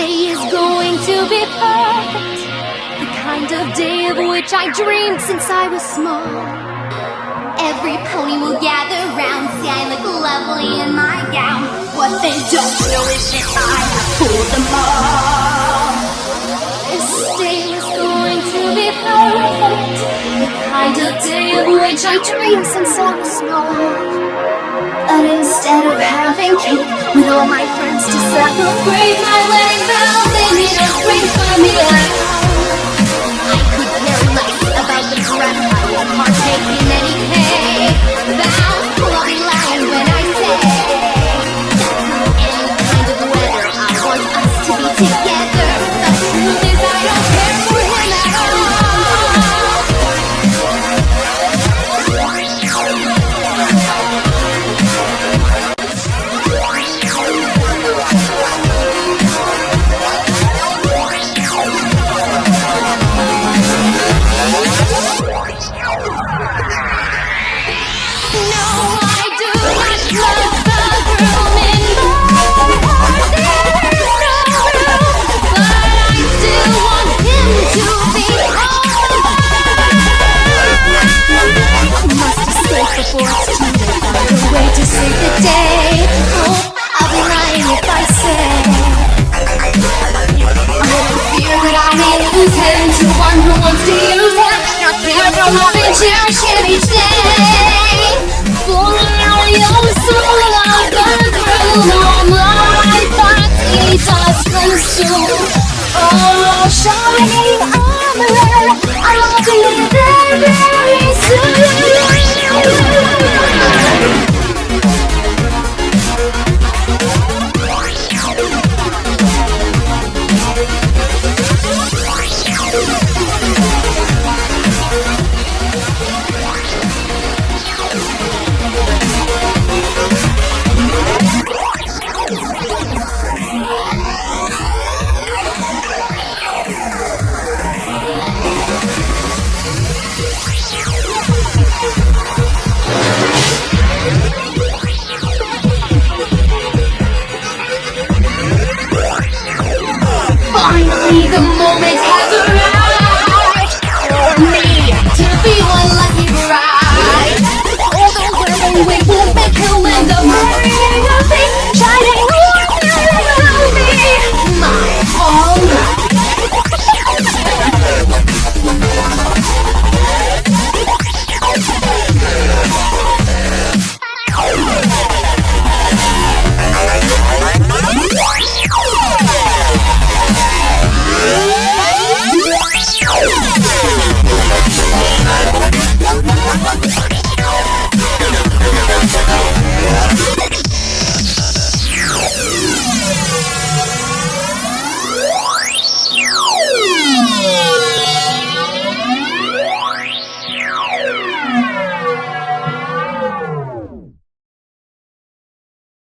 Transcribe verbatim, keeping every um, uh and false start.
day is going to be perfect, the kind of day of which I dreamed since I was small. Every pony will gather round, see I look lovely in my gown. What they don't know is that I have fooled them all. This day is going to be perfect, the kind of day of which I dreamed since I was small. But instead of having cake with all my friends to celebrate my wedding bells, they made a ring for me like I could care less about the dress. I won't partake in any cake. Vows will be lying when I say any kind of weather, I want us to be together. The truth is I don't care for him at all. Before it's too late, find a way to save the day. Oh, I'll be lying if I say I don't fear that I may lose him to one who wants to use him. Not care for love and cherish him each day. For now you're so love and through all my thoughts he does consume. Oh, shining eyes.